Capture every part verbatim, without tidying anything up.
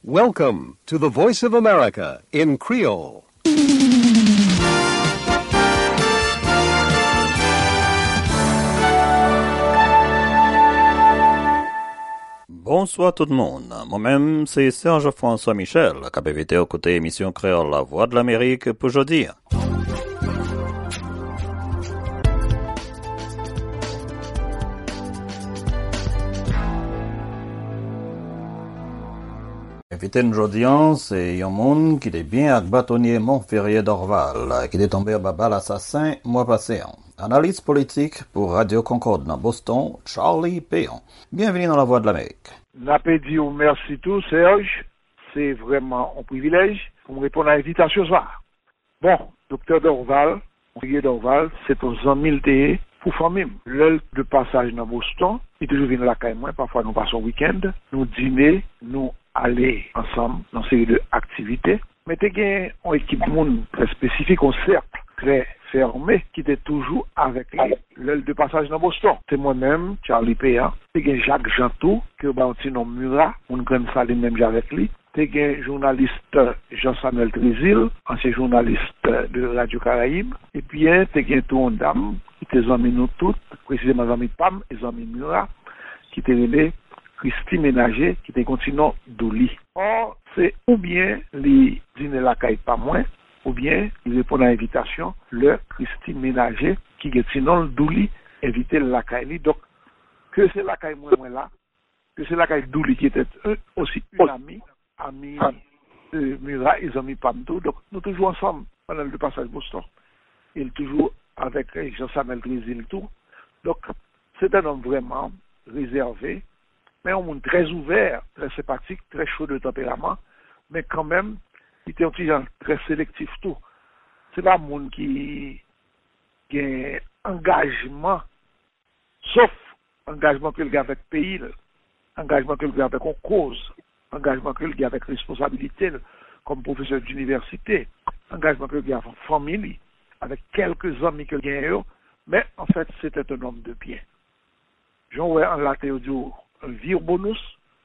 Welcome to the Voice of America in Creole. Bonsoir tout le monde. Moi-même, c'est Serge François Michel, qui a invité au côté émission Créole La Voix de l'Amérique pour aujourd'hui. Invité aujourd'hui, c'est un monde qui est bien avec bâtonnier Montferrier d'Orval, qui est tombé à bas l'assassin mois passé. Analyse politique pour Radio Concorde dans Boston, Charlie Péon. Bienvenue dans La Voix de l'Amérique. N'appétit ou merci tout, Serge. C'est vraiment un privilège pour me répondre à l'invitation ce soir. Bon, docteur Dorval, Montferrier d'Orval, c'est aux amis de pour famille. L'heure de passage dans Boston, il toujours vient la caille moi, parfois nous passons week-end, nous dîner, nous aller ensemble dans une série d'activités. Mais il y a une équipe de monde très spécifique, un cercle très fermé qui était toujours avec l'heure de passage dans Boston. C'est moi-même, Charlie Péan. Il y a Jacques Jantou, qui est un petit nom Murat, on grande salle même avec lui. Il y a un journaliste Jean-Samuel Trésil, ancien journaliste de Radio Caraïbe. Et puis il y a tout un dame qui était amis nous toutes, précisément amis Pam et amis Murat, qui était relé Christy Ménager, qui était continent d'Ouli. Or, c'est ou bien les dîner la caille pas moins, ou bien il répond à l'invitation, le Christy Ménager, qui est sinon d'Ouli, inviter la caille. Donc, que c'est la caille moins moins là, que c'est la caille d'Ouli qui était eux aussi une amie, amie de Murat et amis Pamdo. Donc, nous toujours ensemble pendant le passage Boston. Il toujours avec Jean-Samuel Grésil tout. Donc, c'est un homme vraiment réservé, mais un monde très ouvert, très sympathique, très chaud de tempérament, mais quand même, il était un petit genre très sélectif tout. C'est pas un monde qui, qui a un engagement, sauf engagement qu'il y a avec le pays, engagement qu'il y a avec une cause, engagement qu'il y a avec responsabilité, comme professeur d'université, engagement qu'il y a avec famille, avec quelques amis qu'il y a, mais en fait, c'était un homme de bien. J'en vois en la théorie un vieux bonus,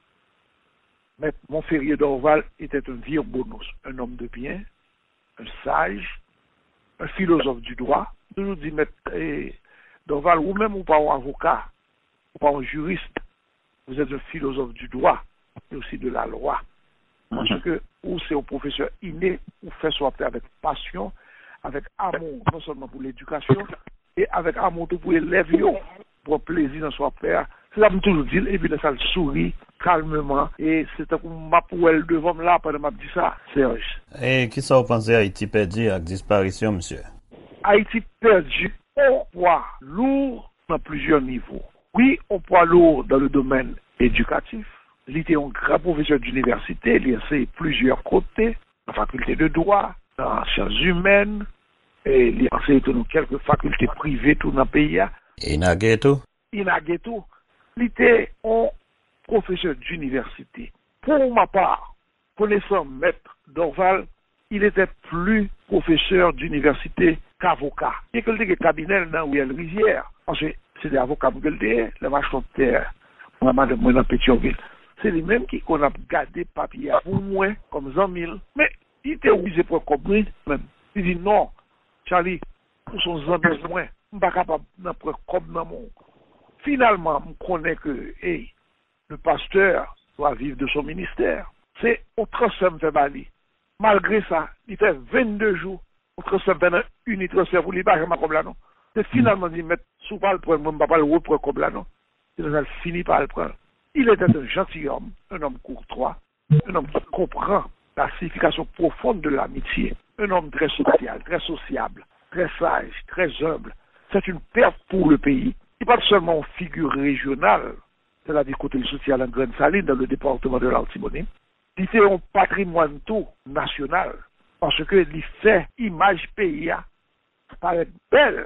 mais Montferrier d'Orval était un vieux bonus, un homme de bien, un sage, un philosophe du droit. Je nous dis, mais eh, d'Orval, ou même ou pas un avocat, ou pas un juriste, vous êtes un philosophe du droit, et aussi de la loi. Parce mm-hmm. que, ou c'est un professeur inné, ou fait soit avec passion, avec amour, non seulement pour l'éducation, et avec amour tout pour les élèves, pour plaisir dans son père. C'est ça que je toujours dis, et puis là, ça le sourit calmement, et c'est comme ma poêle devant là, pendant que je dis ça, Serge. Et qui ça vous pensez Haïti perdu avec disparition, monsieur? Haïti perdu, on poids lourd dans plusieurs niveaux. Oui, on poids lourd dans le domaine éducatif. Il était un grand professeur d'université, il a fait plusieurs côtés, la faculté de droit, dans les sciences humaines, et il a fait dans quelques facultés privées tout dans le pays. Et il a ghetto? Il a ghetto. Il était un professeur d'université. Pour ma part, connaissant Maître Dorval, il était plus professeur d'université qu'avocat. Il y a quelques cabinets dans Ouel Rivière. Parce que c'est des avocats qui ont été, les marchands de terre, moi, madame, dans Pétionville. C'est les mêmes qui qu'on a gardé papier pour moi, comme cent mille. Mais il était obligé pour comprendre, même. Il dit non, Charlie, pour son amis moins, je ne suis pas capable de prendre comme dans mon. Finalement, je connais que hey, le pasteur doit vivre de son ministère. C'est au transfert de Bali. Malgré ça, il fait vingt-deux jours au transfert de une transfert pour lui, pas comme là, non. C'est finalement dit, mettre sous pas le prendre, je ne pas le reprendre comme là, non. Il a fini par le prendre. Il était un gentilhomme, un homme courtois, un homme qui comprend la signification profonde de l'amitié, un homme très social, très sociable, très sage, très humble. C'est une perte pour le pays. Il n'est pas seulement une figure régionale, c'est-à-dire côté social en Grande-Saline, dans le département de l'Artibonite. Il fait un patrimoine tout national, parce qu'il fait image pays paraît belle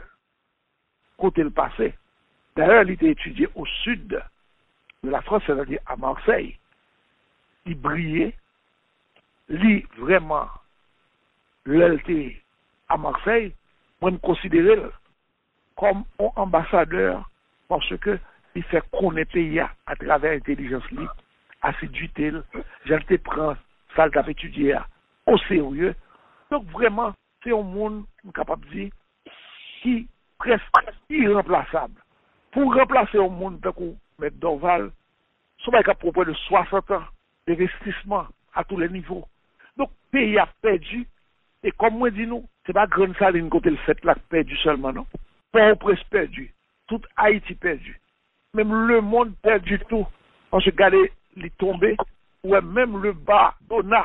côté le passé. D'ailleurs, il était étudié au sud de la France, c'est-à-dire à Marseille. Il brillait, il vraiment, l'était à Marseille, moi je considérais comme un ambassadeur parce que il fait connaître pays à travers l'intelligence libre, assiduité, j'allais prendre ça t'a étudié au sérieux. Donc vraiment, c'est un monde capable de dire qui presque irremplaçable. Pour remplacer un monde comme M. Dorval, ce n'est qu'à propos de soixante ans d'investissement à tous les niveaux. Donc, le pays a perdu, et comme moi dis nous, ce n'est pas Grande Saline côté le fait là perdu seulement, non? Port-au-Prince perdu, tout Haïti perdu, même le monde perdu tout. On se regardait les tomber, ou même le Batona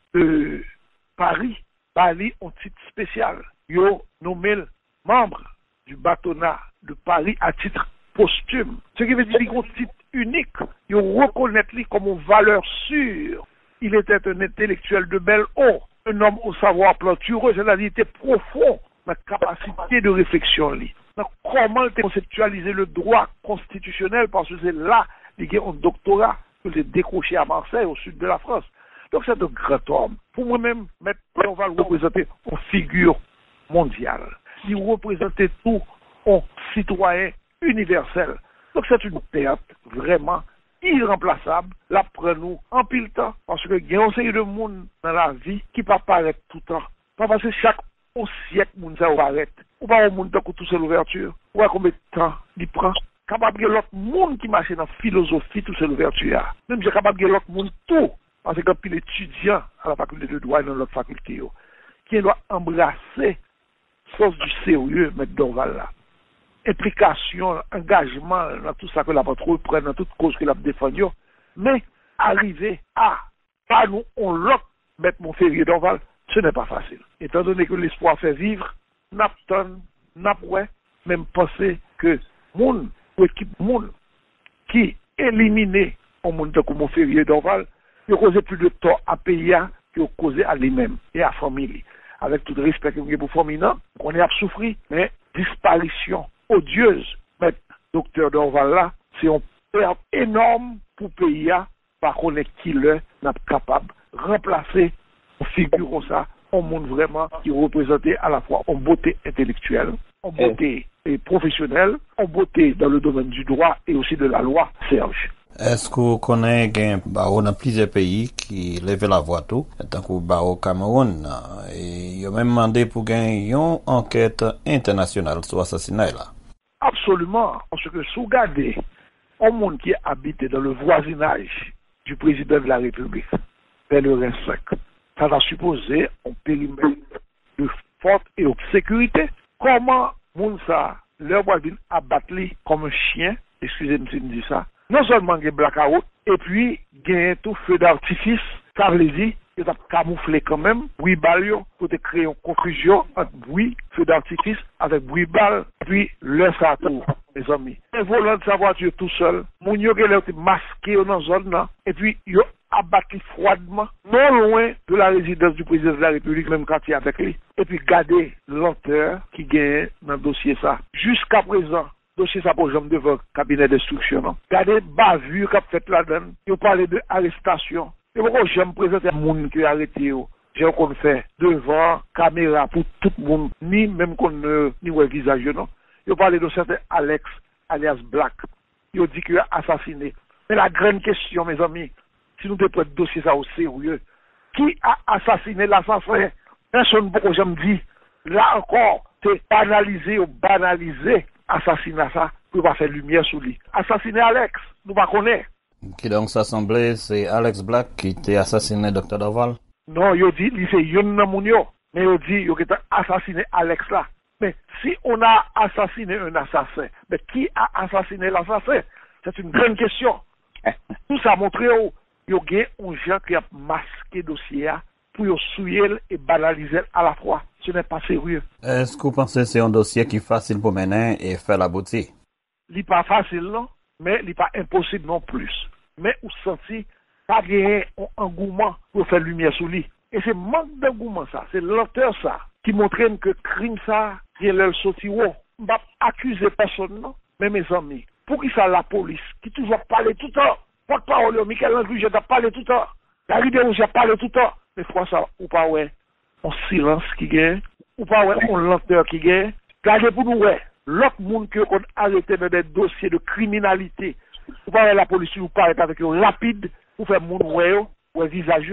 de Paris, Paris ont titre spécial. Yo nommé membre du Batona de Paris à titre posthume. Ce qui veut dire qu'il a un titre unique. Ils reconnaissent lui comme une valeur sûre. Il était un intellectuel de belle eau, un homme au savoir plantureux, c'est-à-dire était profond dans la capacité de réflexion. Lui. Donc, comment conceptualiser le droit constitutionnel, parce que c'est là qu'il y a un doctorat que j'ai décroché à Marseille, au sud de la France. Donc c'est un grand homme. Pour moi-même, on va le représenter en figure mondiale. Il représentait tout en citoyen universel. Donc c'est une perte vraiment irremplaçable. Là, prenons en pile temps, parce que il y a un série de monde dans la vie qui ne peut pas paraître tout le temps. Pas parce que chaque au siècle, monde ça va paraître. Ou pas au monde qui tout seul l'ouverture. Ou pas combien de temps il prend. Capable de l'autre monde qui marche dans la philosophie, tout seul l'ouverture. Même j'ai capable de l'autre monde tout. Parce que puis l'étudiant à la faculté de droit et dans l'autre faculté, qui doit embrasser source du sérieux, M. Dorval là. Implication, engagement dans tout ça que la patrouille prend, dans toute cause que la défendu, mais arriver à, pas nous, on l'autre, M. Montferrier Dorval, ce n'est pas facile. Étant donné que l'espoir fait vivre, n'apton, n'apoué, même penser que moun, ou équipe moun, qui éliminé au monde comme Montferrier Dorval, il a causé plus de tort à pays qu'il a causé à lui-même et à la famille. Avec tout le respect que vous avez pour la famille, on est à souffrir, mais disparition odieuse. Mais docteur Dorval là, c'est une perte énorme pour le pays, par contre, qui n'est pas capable de remplacer une figure comme ça, un monde vraiment qui représentait à la fois en beauté intellectuelle, en beauté et professionnelle, en beauté dans le domaine du droit et aussi de la loi, Serge. Est-ce que vous connaissez qu'il y a plusieurs pays qui lèvent la voix tout, tant que au Cameroun, et il a même demandé pour gagner une enquête internationale sur l'assassinat là? Absolument, parce que si vous regardez un monde qui habite dans le voisinage du président de la République, Pellerin cinq, ça va supposer un périmètre de forte et de sécurité. Comment moun ça, leur voisin abattre comme un chien, excusez-moi si je dis ça, non seulement il y a blackout, et puis il y a tout feu d'artifice, ça veut dire qu'il a camouflé quand même, bruit balle, pour créer une confusion entre bruit, feu d'artifice, avec bruit balle, puis le satou, mes amis. Un volant de sa voiture tout seul, mon yo qui est masqué dans la zone là, et puis il a abattu froidement, non loin de la résidence du président de la République, même quand il est avec lui, et puis garder lenteur qui gagne dans le dossier ça. Jusqu'à présent, dossier ça pour jambe devant cabinet d'instruction. Non? Regardez bavure qu'a fait là-dedans. Ils parlent de arrestation. Et pourquoi j'aime présenter un monde qui est arrêté. J'ai qu'on fait devant caméra pour tout le monde, ni même qu'on ne ni ouais visage non. Ils parlent de certain Alex alias Black. Ils dit qu'il a assassiné. Mais la grande question, mes amis, si nous devons prendre dossier ça au sérieux, qui a assassiné l'assassin? Personne pour que j'aime dit. Là encore, c'est banalisé ou banalisé. Assassinat ça, pour pas faire lumière sur lui. Assassiner Alex, nous ne connaissons pas. Qui donc ça semblait, c'est Alex Black qui était assassiné docteur Dorval? Non, il dit, il c'est Yon Namounio. Mais il dit, il a assassiné Alex là. Mais si on a assassiné un assassin, mais qui a assassiné l'assassin? C'est une grande question. Tout ça montre où il y a un gens qui a masqué le dossier pour souiller et banaliser à la fois. Ce n'est pas sérieux. Est-ce que vous pensez que c'est un dossier qui est facile pour mener et faire la beauté? Il n'est pas facile, non, mais il n'est pas impossible non plus. Mais vous sentez pas gagner un engouement pour faire lumière sur lui. Et c'est manque d'engouement ça, c'est lenteur ça, qui montre que crime ça, il y a le sorti où. On ne va pas accuser personne, non, mais mes amis, pour qui ça la police, qui toujours parle tout le temps, porte-parole, Michel André, j'ai parlé tout le temps, la rue où j'ai parlé tout le temps, mais fois ça, ou pas ouais. On silence qui gagne, ou pas ouais, on lenteur qui gagne. Regardez pour nous, ouais, l'autre monde que qu'on arrêté dans des dossiers de criminalité, ou pas ouais, la police ou paraît avec un rapide, pour faire monde ouais, ouais visage,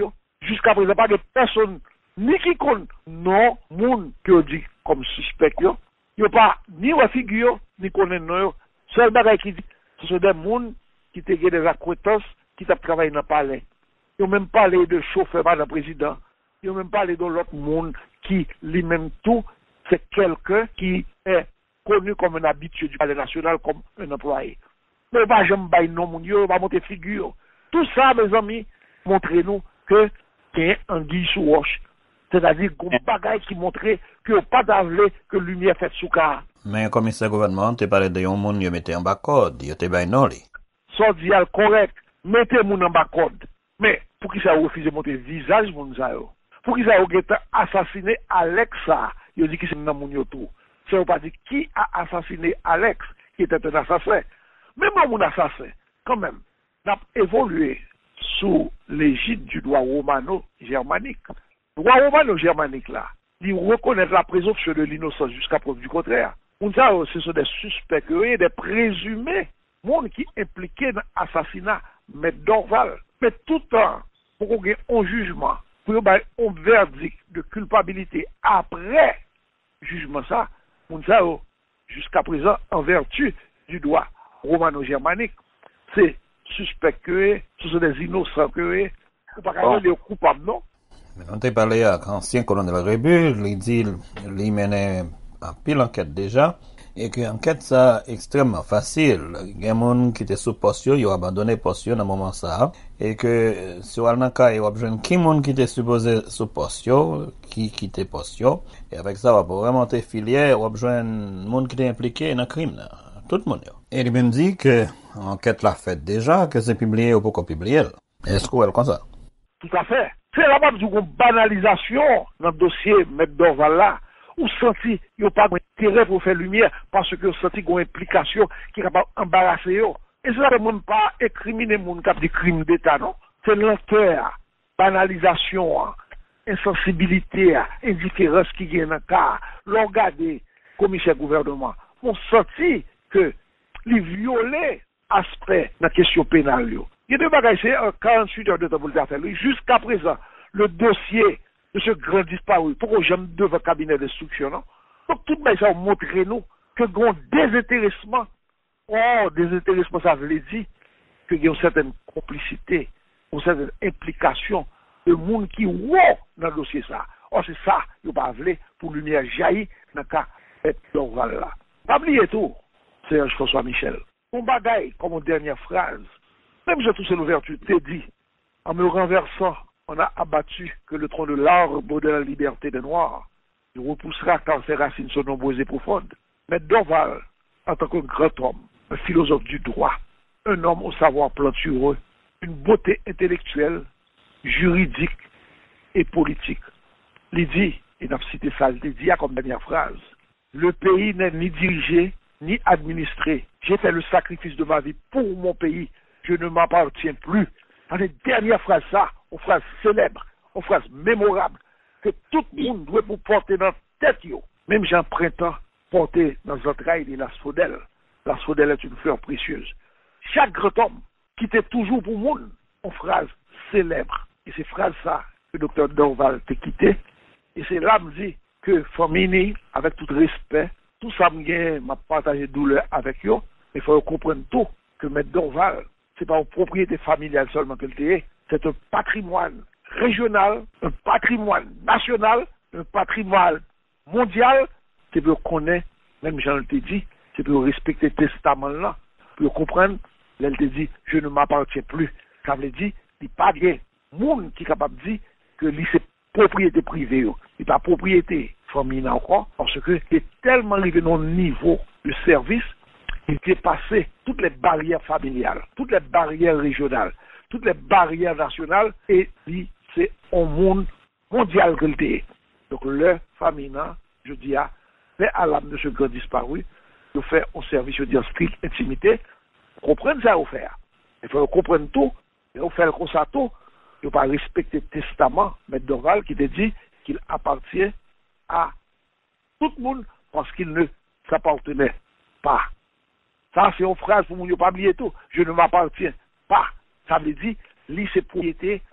jusqu'à présent, pas de personne, ni qui compte, non, moun, qui ont dit comme suspect, yo, yo pas, ni wa figure, ni connaît non, seul bagay qui dit, ce sont des moun, qui te des acquaintances, qui t'a travaillé dans le palais. Ils ont même parlé de chauffeur par le président. Ils ont même parlé de l'autre monde qui, lui-même tout, c'est quelqu'un qui est connu comme un habitué du palais national, comme un employé. Mais pas jamais bailler non mon Dieu, pas monter figure. Tout ça, mes amis, montrez-nous que c'est un guille sous roche. C'est-à-dire qu'on bagaille qui montrait que pas d'avenir que lumière faite sous car. Mais un commissaire gouvernement, tu parlé de yon moun, yo mette en bas code, yo te bay non li. Soit dit correct, mettez moun en bas code. Mais pour qui ça refuse de monter visage moun ça yo? Pour qui ça a assassiné Alexa? Yo dit que c'est nan moun yo tout. Ça veut pas dire qui a assassiné Alex, qui était un assassin. Même mon assassin, quand même, n'a évolué sous l'égide du droit romano-germanique. Le droit romano-germanique, là, il reconnaît la présomption de l'innocence jusqu'à preuve du contraire. On ça, ce sont des suspects, des présumés, monde qui impliqués dans l'assassinat, mais Dorval. Mais tout le temps, pour qu'on ait un jugement, pour qu'on ait un verdict de culpabilité après jugement, ça, on ça, jusqu'à présent, en vertu du droit romano-germanique, c'est suspect que ce sont des innocents que ou pas capable de coupables, non? Mais on t'a parlé à l'ancien colonel Rébus, il dit il menait en pile enquête déjà, et que l'enquête ça extrêmement facile. Il y a des gens qui étaient sous poste, ils ont abandonné poste dans le moment ça, et que sur le cas, il y a besoin qui monde qui était supposé sous poste, qui quittait poste, et avec ça, on va remonter filière, il y a besoin de monde qui était impliqué dans le crime. Là. Tout le monde. Et il me dit que l'enquête l'a faite déjà, que c'est publié ou pas publié. Est-ce qu'elle est comme ça? Tout à fait. C'est là-bas une banalisation dans le dossier M. Dorval là, où senti qu'il n'y a pas d'intérêt pour faire lumière parce que senti qu'il y a une implication qui est capable d'embarrasser. Et ça ne même pas incriminer les gens qui ont des crimes d'État, non? C'est lenteur, banalisation, insensibilité, indifférence qui vient dans le cas. L'on regarde, commissaire gouvernement, on senti que les violer aspect de la question pénale. Il y a deux bagages, c'est quarante-huit heures de temps pour le faire. Jusqu'à présent, le dossier de ce grand disparu, pourquoi j'aime devant le cabinet d'instruction, non? Donc, tout le monde montre nous que grand désintéressement, oh, désintéressement, ça veut dire qu'il y a une certaine complicité, une certaine implication de monde qui wow dans le dossier ça. Oh, c'est ça, il n'y a pas voulu pour lumière jaillir dans le cas de Dorval là. Pas oublier tout. Serge François Michel. Mon bagaille, comme une dernière phrase, même j'ai touché l'ouverture, t'ai dit, en me renversant, on a abattu que le tronc de l'arbre de la liberté des Noirs. Il repoussera quand ses racines sont nombreuses et profondes. Mais Dorval, en tant que grand homme, un philosophe du droit, un homme au savoir plantureux, une beauté intellectuelle, juridique et politique, il dit, et n'a cité ça, il dit comme dernière phrase, le pays n'est ni dirigé, ni administré. J'ai fait le sacrifice de ma vie pour mon pays. Je ne m'appartiens plus. Dans les dernières phrases, ça, aux phrases célèbres, aux phrases mémorables, que tout le monde doit vous porter dans la tête. Yo. Même Jean Printemps porté dans les entrailles de l'asphodèle. L'asphodèle est une fleur précieuse. Chaque grand homme qui était toujours pour le monde, en phrases célèbres. Et ces phrases, ça, que le docteur Dorval t'a quitté. Et c'est là, me dit, que Famini, avec tout respect, tout ça m'a partagé douleur avec eux, mais il faut comprendre tout, que M. Dorval, ce n'est pas une propriété familiale seulement que le c'est un patrimoine régional, un patrimoine national, un patrimoine mondial, c'est pour connaître, même Jean le dit, c'est pour respecter le testament là, pour comprendre, elle te dit, je ne m'appartiens plus. Ça veut dire, il n'y a pas de monde qui est capable de dire que c'est propriété privée, il n'est pas propriété familiale encore, parce qu'il est tellement arrivé dans le niveau de service, il dépassait toutes les barrières familiales, toutes les barrières régionales, toutes les barrières nationales, et lui, c'est un monde mondial que le Donc, le famille, je dis, à fait à l'âme de ce grand disparu, de faire un service, je dis, en stricte intimité, comprendre ça à faire. Il faut comprendre tout, et on fait comme ça tout, il ne faut pas respecter le testament, M. Dorval, qui te dit qu'il appartient à tout le monde parce qu'il ne s'appartenait pas. Ça, c'est une phrase pour ne pas oublier tout. Je ne m'appartiens pas. Ça veut dire, lui, c'est propriété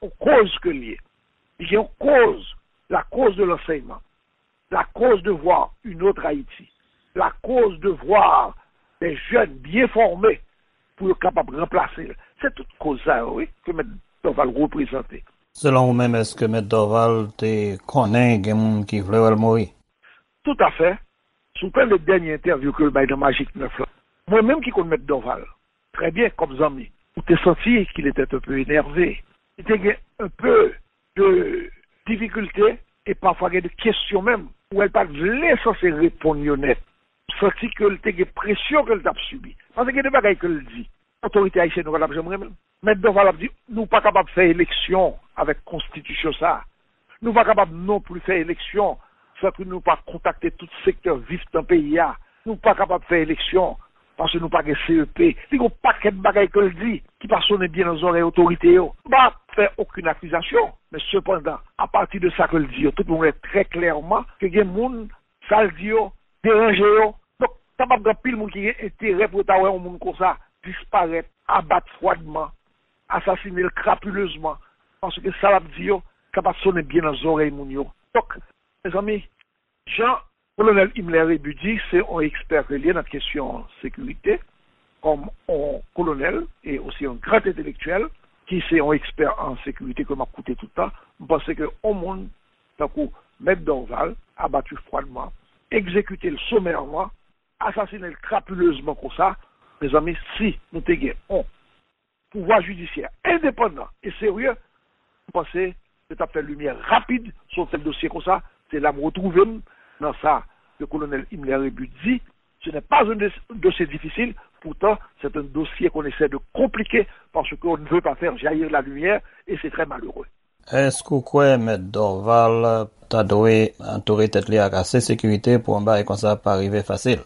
aux causes que liées. Il y a une cause, la cause de l'enseignement, la cause de voir une autre Haïti, la cause de voir des jeunes bien formés pour être capables de remplacer. C'est toute cause ça, oui, que M. Dorval représenter. Selon vous-même, est-ce que M. Dorval te connaît quelqu'un qui voulait le mourir? Tout à fait. Sous peine de dernière interview que le bail de Magique neuf là, moi-même qui connais M. Dorval, très bien comme ami, vous t'es senti qu'il était un peu énervé. Il était un peu de difficulté et parfois de questions même où elle pas voulait censé répondre honnête. Senti que le était pression qu'elle t'a subi. Parce que des bagages qu'elle dit. Autorité haïtienne, nous allons jamais même. Mais Dorval a dit, nous pas capables de faire élection avec constitution ça. Nous pas capables non plus de faire élection, sans que nous pas contacter tout secteur vif dans le pays. Nous pas capables de faire élection parce que nous pas de C E P. Il y a un paquet de bagages qu'elle dit qui pas sonner bien dans les oreilles autorités. Nous pas faire aucune accusation. Mais cependant, à partir de ça qu'elle dit, tout le monde est très clairement que il y a des gens, ça le dit, dérangé. Donc, ça va pas pile monde qui a intérêt pour t'avoir un monde comme ça disparaître, abattre froidement, assassiner crapuleusement, parce que ça va dire, ça va sonner bien dans les oreilles moun. Donc, mes amis, Jean, colonel Himmler Ebudi, c'est un expert lié dans la question sécurité, comme un colonel et aussi un grand intellectuel, qui c'est un expert en sécurité que m'a coûté tout le temps. Je pense que au monde, d'un coup, M. Dorval, abattu froidement, exécuté le sommairement, assassiné le crapuleusement comme ça. Mes amis, si nous avons un pouvoir judiciaire indépendant et sérieux, vous pensez que tu as fait lumière rapide sur tel dossier comme ça, c'est là me retrouver dans ça, le colonel Himmler Ebudi. Ce n'est pas un dossier difficile, pourtant c'est un dossier qu'on essaie de compliquer parce qu'on ne veut pas faire jaillir la lumière et c'est très malheureux. Est-ce que quoi, M. Dorval, t'as doué entourer tête liée à assez sécurité pour un bail comme ça pas arriver facile?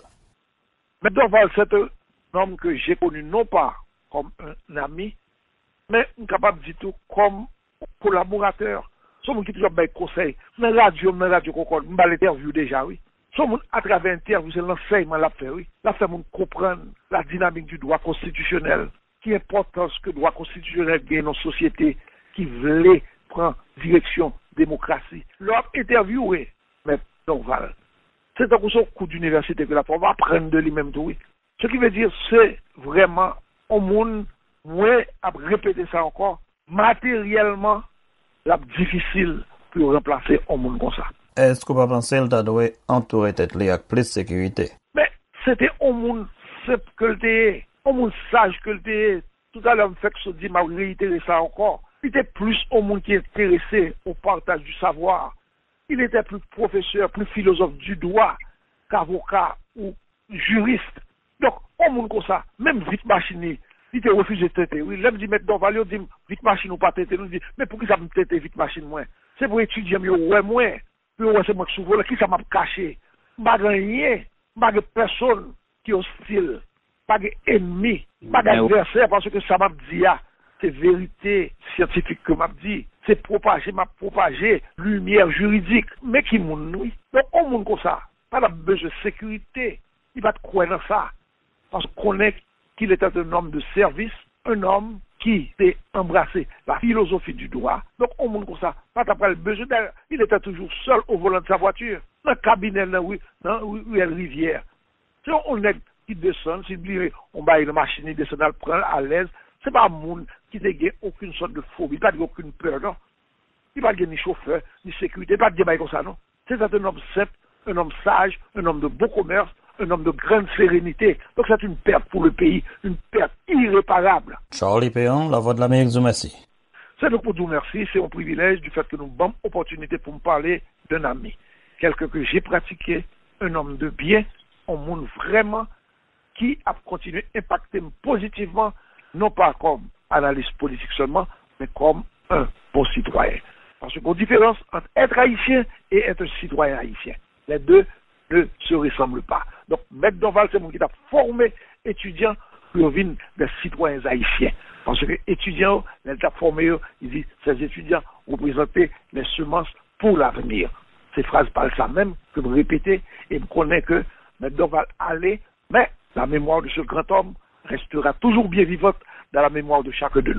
M. Dorval, c'est un homme que j'ai connu non pas comme un ami, mais capable de dire tout comme collaborateur. Ce monde qui toujours des conseils. Dans la radio, dans la radio, on va l'interview déjà, oui. Ce monde à travers l'interview, c'est l'enseignement l'a fait, oui. L'a fait comprendre la dynamique du droit constitutionnel, qui est importance que le droit constitutionnel gagne dans une société qui voulait prendre direction démocratie. L'homme interviewé, M. Dorval. C'est un coup d'université que la on va apprendre de lui-même tout, oui. Ce qui veut dire, c'est vraiment au monde, moins à répéter ça encore, matériellement, la difficile pour remplacer un monde comme ça. Est-ce que vous pensez que tu dois entourer tête liée avec plus de sécurité? Mais c'était un monde simple que le t'es, un monde sage que le t'es. Tout à l'heure, me fait que je dis, m'a réitéré ça encore. Il était plus un monde qui est intéressé au partage du savoir. Il était plus professeur, plus philosophe du droit qu'avocat ou juriste. Donc, on monde comme ça, même vite machine, il était refusé de têter. Oui, l'aime dit, mettre dans valeur, dit, vite machine ou pas têter. Nous dit, mais pour qui ça me têter vite machine, moi? C'est pour étudier, mais ouais, moi. Puis, ouais, c'est moi qui souvent, qui ça m'a caché? Pas rien, pas de personne qui est hostile, pas d'ennemi, pas d'adversaire, parce que ça m'a dit, c'est vérité scientifique que m'a dit. C'est propager, m'a propagé lumière juridique. Mais qui moun, oui. Donc, on monde comme ça. Pas de besoin de sécurité. Il va te croire dans ça. Parce qu'on connaît qu'il était un homme de service, un homme qui s'est embrassé la philosophie du droit. Donc, on monde comme ça. Pas d'après le besoin d'aller. Il était toujours seul au volant de sa voiture. Dans le cabinet, dans la rivière. Si on est qui descend, si on va une machine, il descend, elle prend à l'aise. C'est pas un monde qui n'a aucune sorte de phobie, pas aucune peur, non. Il n'y a pas ni chauffeur, ni sécurité, pas de débat comme ça, non. C'est un homme simple, un homme sage, un homme de beau commerce, un homme de grande sérénité. Donc c'est une perte pour le pays, une perte irréparable. Charlie Péon, la voix de l'Amérique du Messie. C'est donc pour vous merci, c'est un privilège du fait que nous avons opportunité pour me parler d'un ami. Quelqu'un que j'ai pratiqué, un homme de bien, un monde vraiment qui a continué à impacter positivement, non pas comme analyste politique seulement, mais comme un bon citoyen. Parce qu'il y a une différence entre être haïtien et être un citoyen haïtien. Les deux ne se ressemblent pas. Donc, M. Dorval, c'est mon qui a formé étudiants pour venir des citoyens haïtiens. Parce que les étudiants, les a formés, ils disent, ces étudiants représentaient les semences pour l'avenir. Ces phrases parlent ça même, que vous répétez, et vous connaissez que M. Dorval allait, mais la mémoire de ce grand homme restera toujours bien vivante dans la mémoire de chacun de nous.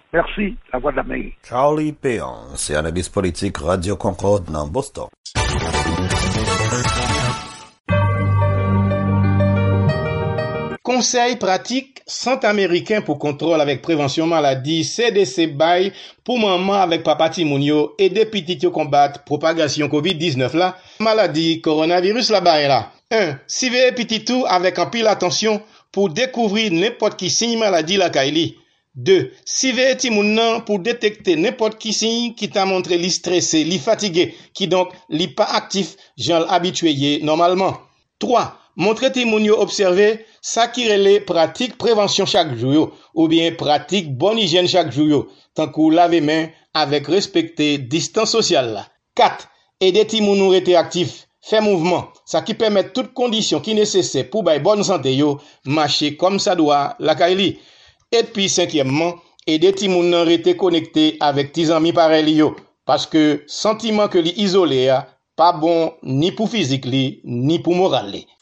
Merci, la voix de l'Amérique. Charlie Péon, c'est analyste politique Radio Concorde dans Boston. Conseil pratique Centre américain pour contrôle avec prévention maladie C D C bail pour maman avec papa Timounio et des petits yo combattre propagation covid dix-neuf là, maladie coronavirus là bas là. un. Suivez petit tout avec un pile attention pour découvrir n'importe qui signe maladie la kaili. deux. Suivez Timoun pour détecter n'importe qui signe qui t'a montré li stressé, li fatigué, qui donc li pas actif, genre habitué normalement. trois. Montrez Timounio observer ça qui relève pratique prévention chaque jour ou bien pratique bonne hygiène chaque jour tant qu'on laver main avec respecter distance sociale là. quatre. Aider Timounio rester actif, faire mouvement, ça qui permet toutes conditions qui nécessaires pour bailler bonne santé yo, marcher comme ça doit la kaili. Et puis cinquièmement, aider Timounio rester connecté avec tes amis pareil yo parce que sentiment que li isolé a pas bon ni pour physique li ni pour moral li.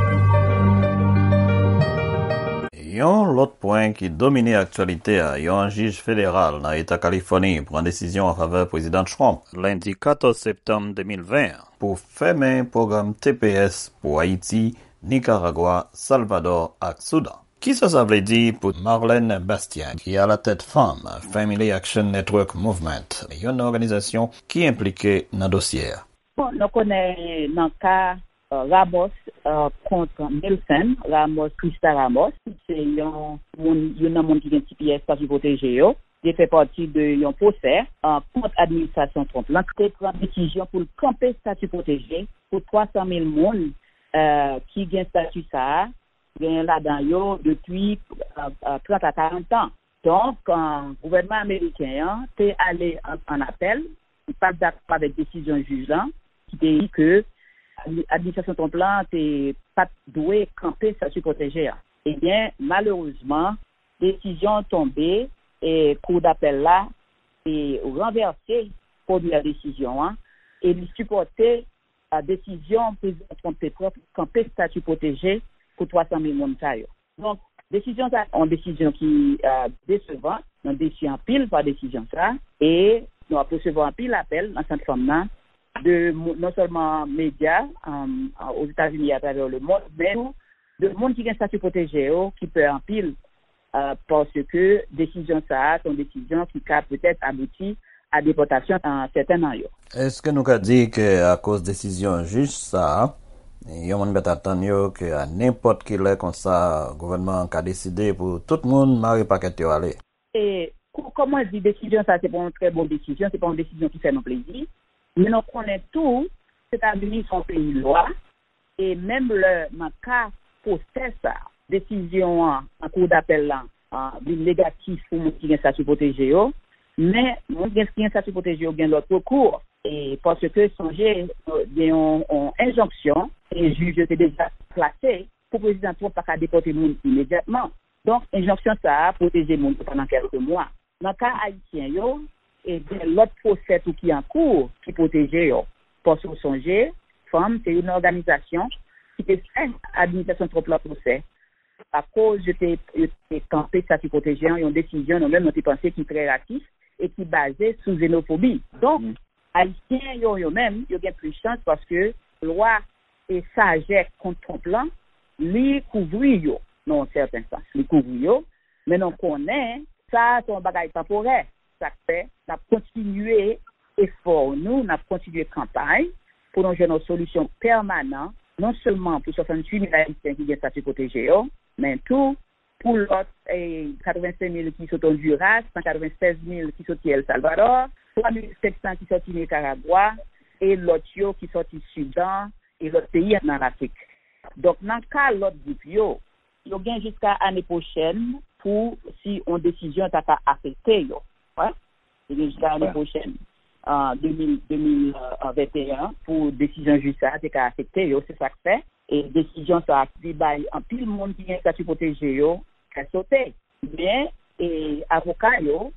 Yon l'autre point qui domine l'actualité a yon juge fédéral dans l'État Californie prend décision en faveur du président Trump lundi quatorze septembre deux mille vingt pour fermer un programme T P S pour Haïti, Nicaragua, Salvador et Soudan. Qui ça ça veut dire pour Marlène Bastien, qui est à la tête femme Family Action Network Movement, une organisation qui est impliquée dans le dossier. Bon, nous connaissons dans le cas euh, Ramos euh, contre Nelson, Ramos, Christa Ramos, c'est un monde qui vient de T P S parce qu'il protège eux. Il fait partie de un procès euh, contre l'administration Trump. L'enquête prend décision pour le camper statut protégé pour trois cent mille personnes euh, qui ont statut ça, gagne là-dedans yo depuis euh, trente à quarante ans. Donc, le gouvernement américain est allé en, en appel, il pas d'accord avec décision juge là, qui dit que l'administration Trump là n'est pas douée camper statut protégé. Eh bien, malheureusement, décision tombée et cour d'appel là est renversé pour la décision hein, et il supportait la décision président Trump pour camper statut protégé pour trois cent mille personnes. Donc, décision ça, une décision qui est euh, décevante, une décision pile par décision ça, et nous avons recevoir un pile appel dans cette forme-là de non seulement médias euh, aux États-Unis et à travers le monde, mais de monde qui a un statut protégé, qui peut en pile euh, parce que décision ça, son décision qui a peut-être abouti à déportation dans certains ans. Est-ce que nous avons dit qu'à cause de décision juste ça, il y a un attendre que à n'importe qui est comme ça, le gouvernement a décidé pour tout le monde marier paquet de aller. Et comment je dis décision ça, c'est pas une très bonne décision, c'est pas une décision qui fait nos plaisir. Mais nous connaissons tout, les États-Unis sont pays loi, et même le cas procès ça, décision en cours d'appel là, négatif pour nous qui ont statut protégé, mais nous qui ont statut protégé, ont l'autre recours. Et parce que songez, il y a une injonction, et le juge était déjà placé pour le président Trump pas déporter le monde immédiatement. Donc, injonction ça a protégé le monde pendant quelques mois. Dans le cas haïtien, yo, et bien l'autre procès tout qui est en cours qui protège yo. Parce que songez, femme, c'est une organisation qui fait l'administration Trump le procès. À cause de tes campés, ça qui protège, ils ont une décision, nous-mêmes, nous pensé qui est très raciste et qui est basée sur xénophobie. Donc, mm. Haïtiens, yo, yo même, yo gain plus chance parce que loi et sagesse contre Trump là, lui couvre yo, non, certain sens, lui couvre yo, mais non connaît, ça, c'est un bagage temporaire. Ça fait, n'a continué effort, nous, n'a continué campagne pour nous jouer une solution permanente, non seulement pour soixante-huit mille Haïtiens qui viennent statut protégé, mais tout pour l'autre, quatre-vingt-cinq mille qui sont au Honduras, cent quatre-vingt-seize mille qui sont au El Salvador, trois mille sept cents qui sont au Nicaragua, et l'autre qui sont au Soudan, et l'autre pays dans l'Afrique. Donc, dans le cas de l'autre groupe, yo, yo gain jusqu'à l'année prochaine pour si on décision t'a pas affecté, yo. Ouais? Yo gain jusqu'à l'année prochaine, en deux mille vingt et un, pour décision juste ça, t'a affecté, yo, c'est ça que fait. Et décision ça a débaillé en pile monde qui a statut protégé, yo, a sauté. Mais, et avocat, yo,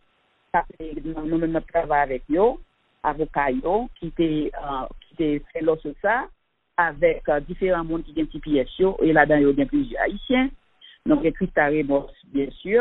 nous même notre travail avec yo, avocat yo, qui était euh, qui était fait l'os sur ça, avec euh, différents mondes qui ont T P S yo, et là-dedans, il y a bien plusieurs haïtiens. Donc, Christa Ramos, bien sûr,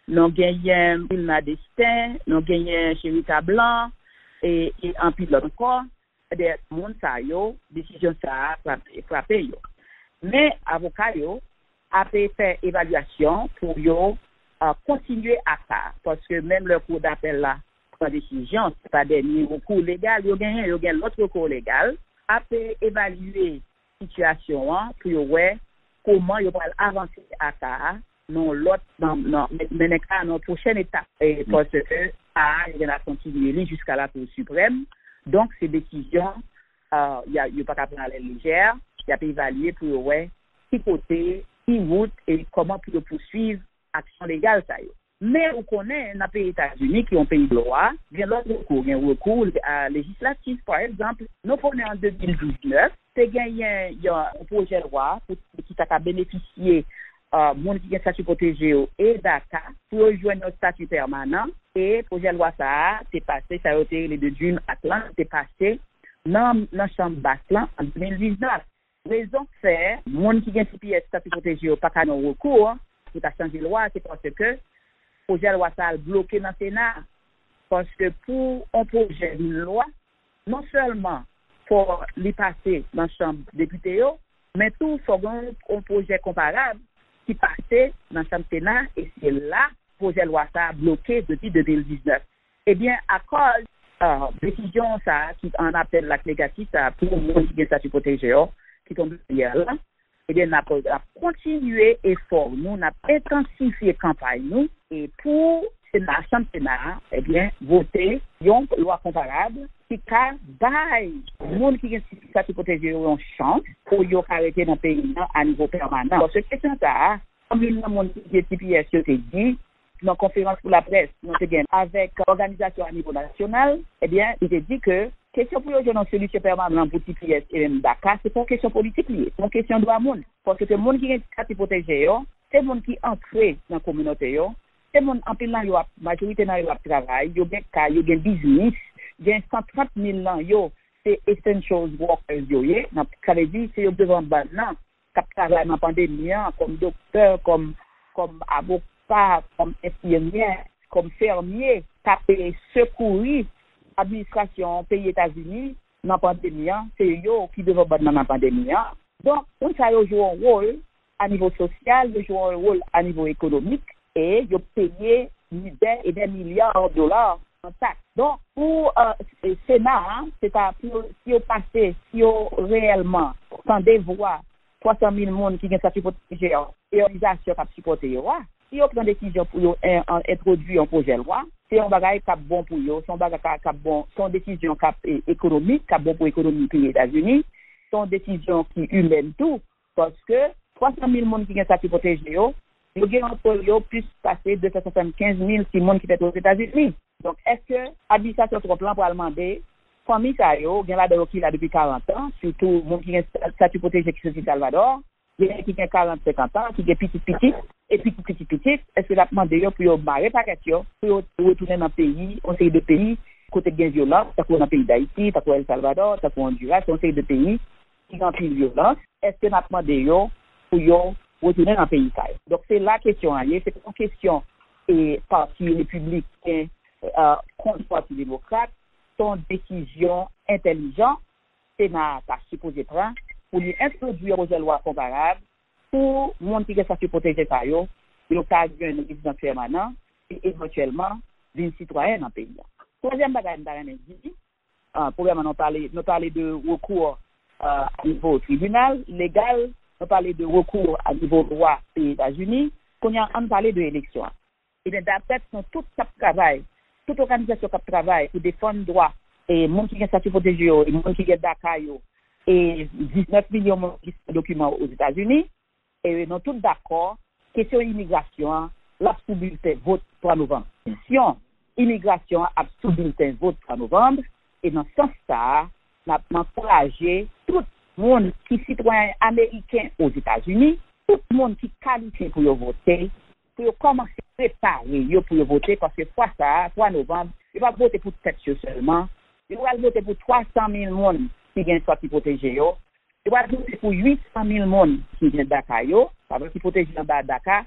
nous gagnons Vilna Destin, nous gagnons Chérita Blanc, et, et en plus l'autre encore, des monde ça yo, décision ça frappé yo. Mais avocat yo a fait évaluation pour yo uh, continuer à ça, parce que même le cours d'appel là, prend décision, c'est pas dernier recours légal, yo gagne, yo gagne l'autre recours légal, a fait évaluer situation hein, pour ouais comment yo va avancer à ça. Non, l'autre, non, non, mais dans prochaine étape, et parce que A, il va continuer jusqu'à la Cour suprême. Donc, ces décisions, euh, il n'y a, a pas qu'à prendre à la légère, il y a pas évaluer pour ouais, qui côté, qui route et comment pour poursuivre action légale ça y est. Mais on connaît dans les pays États-Unis qui ont pays de loi, il y a l'autre recours, il y a un recours à législatif, par exemple. Nous connaissons en deux mille dix-neuf, c'est gagné il y a un projet de loi pour, qui t'a bénéficié Uh, monde qui a statut protégé et D A C A pour rejoindre notre statut permanent et projet de loi ça c'est passé ça a été les deux d'une Atlant c'est passé dans la chambre basse en deux mille dix-neuf. Raison fait monde qui a un statut protégé pas qu'à non recours pour changer loi c'est parce que projet de loi ça a bloqué dans le Sénat parce que pour un projet de loi non seulement pour les passer dans la chambre député mais tout faut un projet comparable qui passait dans le Sénat et c'est là que le projet de loi ça a bloqué depuis deux mille dix-neuf. Eh bien, à cause de euh, décision ça, qui en appelle l'acte négatif ça, pour le monde qui est statut protégé, qui tombe hier là, eh bien, on a continué effort, nous, on a intensifié la campagne, nous, et pour la Chambre Sénat, eh bien, voter une loi comparable qui a bail le monde qui est statut protégé une chance pour y arrêter dans le pays à niveau permanent. Parce que question ça, comme le monde qui est T P S te dit, dans la conférence pour la presse, avec l'organisation à niveau national, eh bien, il te dit que question pour y une solution permanente pour T P S et M D A C A, c'est pas une question politique liée, c'est une question de monde. Parce que le monde qui est statut protégé, c'est le monde qui est entré dans la communauté, c'est le monde en pile dans la majorité dans le travail, il y a des cas, il y a des business, il y a cent trente mille ans, yo, c'est essential workers, yo, ça veut dire, c'est devant maintenant, qui travaillent dans la pandémie, comme docteur, comme, comme avocat, comme infirmière, comme fermier, qui secourir l'administration pays États-Unis dans la pandémie, c'est eux qui devant maintenant dans la pandémie. Donc, on ça joue un rôle à niveau social, ils jouent un rôle à niveau économique, et ils payent des et des milliards de dollars en taxes. Donc, pour euh, le Sénat, hein, c'est à pour si on passe, si on réellement, sans des voix, trois cent mille personnes qui ont statut protégé et organisation qui a supporté, si on prend des décisions pour euh, introduire un projet de loi, c'est un bagage qui est bon pour eux, c'est un bagage qui est bon, son décision économique, qui est bon pour l'économie des États-Unis, son décision qui est humaine tout, parce que trois cent mille personnes qui ont statut protégé, le gain entre eux plus passer deux cent soixante-quinze mille si monde qui est aux États-Unis. Donc, est-ce que l'administration sur le plan pour demander, famille ça yo, gain là qui là depuis quarante ans, surtout monde qui est statut protégé qui est au Salvador, il y a qui a quarante cinquante ans, qui est petit petit et puis petit petit, est-ce que la demandé yo pour barrer pas question pour retourner dans le pays, on série de pays côté de violence, ça dans le pays d'Haïti, ça pour El Salvador, ça pour Honduras, on série de pays qui ont plus violence, est-ce que la demandé yo pour yo retourner dans le pays. Donc, c'est la question. C'est une question et parti républicain euh, contre le parti démocrate, son décision intelligente, Sénat a supposé prendre pour lui introduire aux lois comparables pour monter que ça se protège ça, le cas d'une résidence permanente et éventuellement d'une citoyenne dans le pays. Troisième bagage, dit, euh, premièrement, nous parlons de recours euh, à niveau tribunal légal. On parlait de recours à niveau droit des États-Unis, qu'on a on parlait de l'élection. Et bien, d'après tout cap travail, toute organisation qui travaille pour défendre le droit, et les gens qui ont statut protégé, et les gens qui ont D A C A, et dix-neuf millions de documents aux États-Unis, et nous tous d'accord, question immigration, la sous-bulletin vote trois novembre. Question immigration, la sous-bulletin vote trois novembre, et dans ce sens-là, on a encouragé tout monde qui est citoyen américain aux États-Unis, tout le monde qui est qualifié pour voter, pour commencer à préparer pour voter, parce que fois ça, trois novembre, il va voter pour sept seulement, il va voter pour trois cent mille personnes qui viennent sortir protéger, il va voter pour huit cent mille personnes qui viennent Dakar, qui protègent dans Dakar,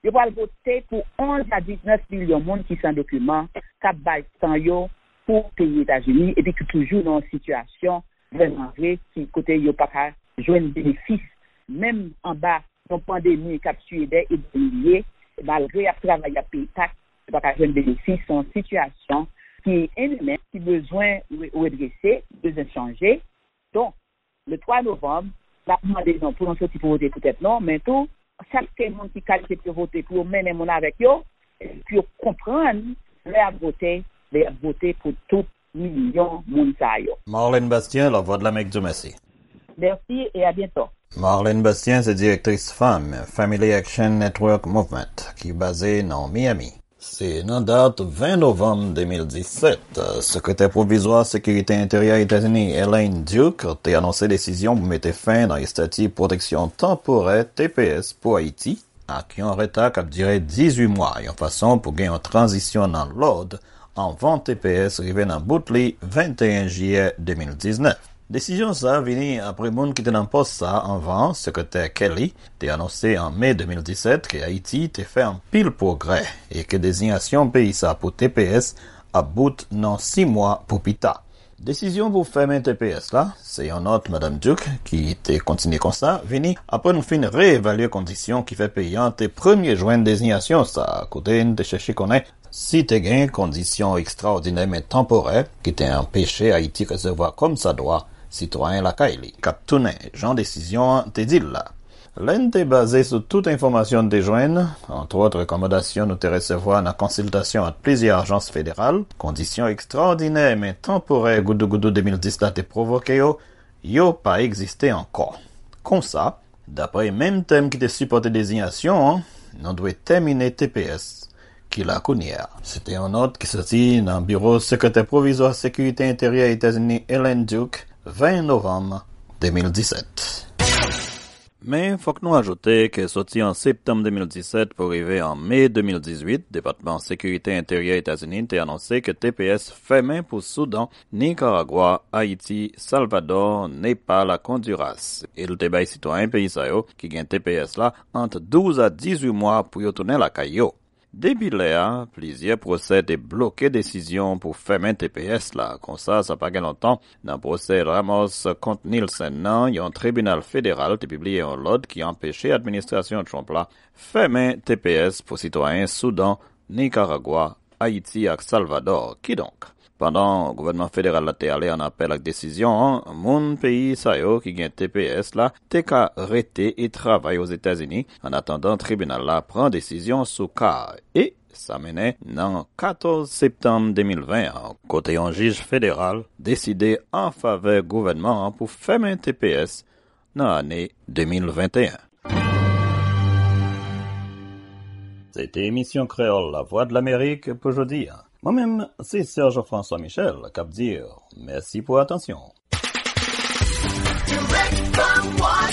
Ils vont voter pour onze à dix-neuf millions de monde qui sont documents, qui baillent pour payer les États-Unis, et puis qui toujours dans une situation vraiment vraie, qui côté yo pas qu'à jouer un bénéfice, même en bas, dans la pandémie, qui a tué des et des milliers, malgré à travailler à payer taxes, pas qu'à jouer un bénéfice, c'est une situation qui est inhumaine, qui a besoin de redresser, besoin de changer. Donc, le trois novembre, la demandé non pour nous sortir pour voter peut-être non, mais tout, chaque monde qui qualité pour voter, pour mener mon avec eux, pour comprendre, leur voter, leur voter pour tout million de monde. Marlène Bastien, la voix de l'Amérique du Messie. Merci et à bientôt. Marlène Bastien, c'est directrice femme, Family Action Network Movement, qui est basée dans Miami. C'est dans date vingt novembre deux mille dix-sept, secrétaire provisoire sécurité intérieure États-Unis Elaine Duke a annoncé décision pour mettre fin dans les statuts protection temporaire T P S pour Haïti, à qui on retard qui a duré dix-huit mois, et en façon pour gagner une transition dans l'ordre en vente T P S arrivé dans Boutli vingt et un juillet deux mille dix-neuf. Décision ça vini après monde qui était dans poste ça avant, secrétaire Kelly, t'a annoncé en mai deux mille dix-sept que Haïti t'a fait un pile progrès et que désignation pays ça pour T P S à bout dans six mois pour pita. Décision pour fermer T P S là, c'est un autre Madame Duke qui était continué comme ça, vini après une fin réévaluer conditions qui fait payant tes premiers juin de désignation ça, côté de chercher qu'on est. Si t'es gain conditions extraordinaires mais temporaires qui t'est empêché Haïti recevoir comme ça doit, citoyen la Kaili, cap tourné, Jean décision t'es dit là. L'N t'est basé sur toute information des joints, entre autres recommandations nous te recevoir en consultation à plusieurs agences fédérales, conditions extraordinaires mais temporaires goudou goudou deux mille dix là t'es provoqué yo, yo pas existé encore. Comme ça, d'après même thème qui t'est supporté désignation, hein, nous doit terminer T P S. Qui la connaît. C'était un autre qui sortit dans le bureau secrétaire provisoire sécurité intérieure États-Unis Elaine Duke, vingt novembre deux mille dix-sept. Mais faut que nous ajouter que sorti en septembre deux mille dix-sept pour arriver en mai deux mille dix-huit, département sécurité intérieure États-Unis a annoncé que T P S fermé pour Soudan, Nicaragua, Haïti, Salvador, Népal, à Honduras. Et le débat citoyen pays qui gagne T P S là entre douze à dix-huit mois pour y retourner la caillou. Depuis là, plusieurs procès étaient bloqués décision pour fermer T P S là. Comme ça, ça pas longtemps. Dans le procès Ramos contre Nielsen, non, il y a un tribunal fédéral qui a publié un lot qui empêchait l'administration Trump là fermer T P S pour citoyens Soudan, Nicaragua, Haïti et Salvador. Qui donc? Pendant le gouvernement fédéral était allé en appel avec décision, mon pays ça yo qui gagne T P S là, t'es qu'à arrêter et travailler aux États-Unis en attendant le tribunal là prend décision sous cas. Et ça menait dans quatorze septembre deux mille vingt, côté un juge fédéral décidé en faveur du gouvernement pour fermer T P S dans l'année deux mille vingt et un. C'était émission créole La Voix de l'Amérique pour aujourd'hui. Moi-même, c'est Serge François Michel, cap dire merci pour l'attention. Direct from